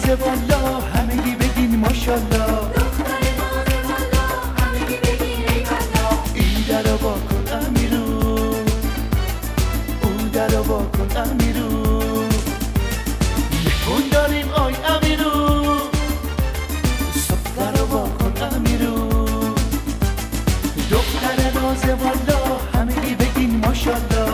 نازه والا همگی بگین ماشالله دختر نازه والا همگی بگین ای والا این درو با کن امیرو اون درو با کن امیرو مهمون داریم آی امیرو صبح درو با کن امیرو دختر نازه والا همگی بگین ماشالله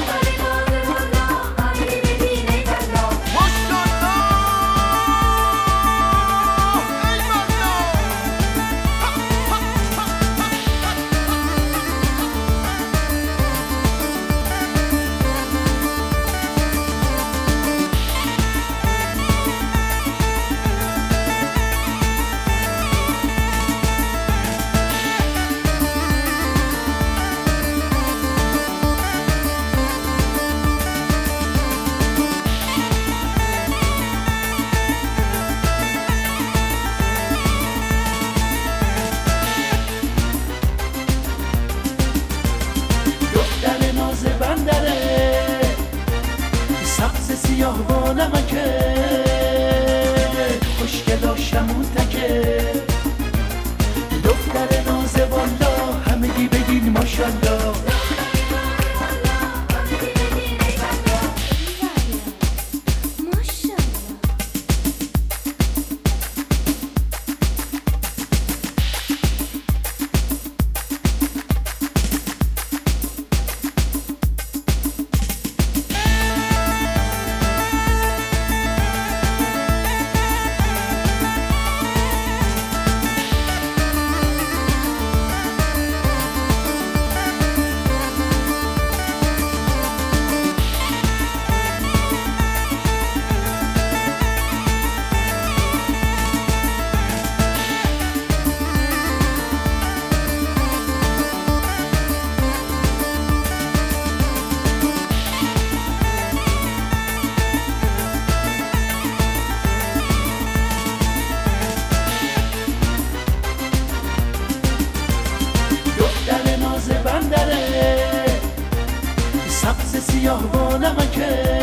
سبز سیاه با نمکه خوشگل و شموتکه دختر نازه والا همگی بگین ماشالله سبز سیاه با نمکه